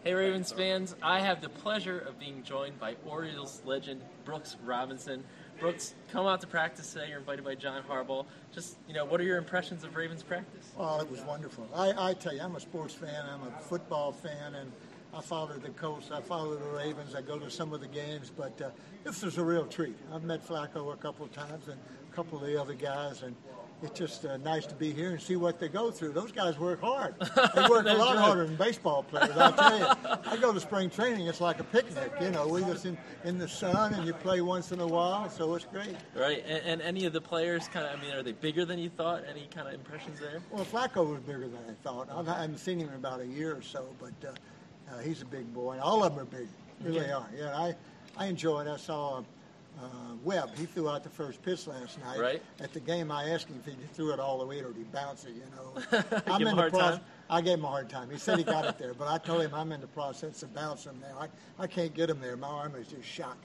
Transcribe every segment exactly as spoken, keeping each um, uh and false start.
Hey Ravens fans, I have the pleasure of being joined by Orioles legend Brooks Robinson. Brooks, come out to practice today. You're invited by John Harbaugh. Just, you know, what are your impressions of Ravens practice? Oh, it was wonderful. I, I tell you, I'm a sports fan. I'm a football fan, and I follow the Colts. I follow the Ravens. I go to some of the games, but uh, this was a real treat. I've met Flacco a couple of times and a couple of the other guys, and it's just uh, nice to be here and see what they go through. Those guys work hard. They work a lot harder than baseball players, I tell you. I go to spring training, it's like a picnic. You know, we just in, in the sun and you play once in a while, so it's great. Right, and, and any of the players kind of, I mean, are they bigger than you thought? Any kind of impressions there? Well, Flacco was bigger than I thought. I've, I haven't seen him in about a year or so, but uh, uh, he's a big boy. All of them are big, really okay. are. Yeah, I, I enjoyed it. I saw Uh, Webb, he threw out the first pitch last night. Right. At the game, I asked him if he threw it all the way or did he bounce it, you know. I'm Give him in a the hard process. time? I gave him a hard time. He said he got it there, but I told him I'm in the process of bouncing now. I, I can't get him there. My arm is just shot.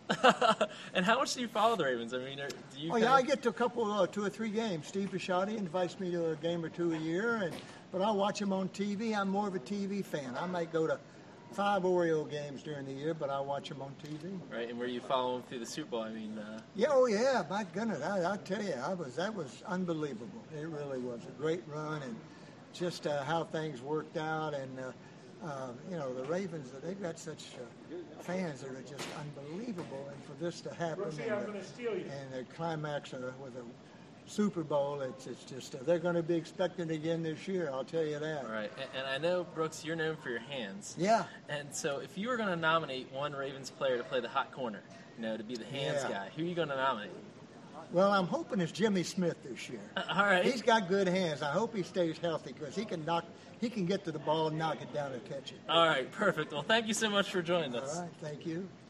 And how much do you follow the Ravens? I mean, are, do you Oh, yeah, I get to a couple, uh, two or three games. Steve Bisciotti invites me to a game or two a year, and but I watch him on T V. I'm more of a T V fan. I might go to five Oriole games during the year, but I watch them on T V. Right, and where you follow them through the Super Bowl, I mean... Uh... Yeah, oh yeah, my goodness, I, I tell you, I was that was unbelievable. It really was a great run, and just uh, how things worked out, and uh, uh, you know, the Ravens, they've got such uh, fans that are just unbelievable, and for this to happen, Brooksy, and, I'm uh, gonna steal you. and the climax uh, with a Super Bowl, it's, it's just, uh, they're going to be expecting again this year, I'll tell you that. All right, and, and I know, Brooks, you're known for your hands. Yeah. And so if you were going to nominate one Ravens player to play the hot corner, you know, to be the hands Yeah. guy, who are you going to nominate? Well, I'm hoping it's Jimmy Smith this year. Uh, all right. He's got good hands. I hope he stays healthy because he can knock, he can get to the ball and knock it down and catch it. All right, perfect. Well, thank you so much for joining us. All right, thank you.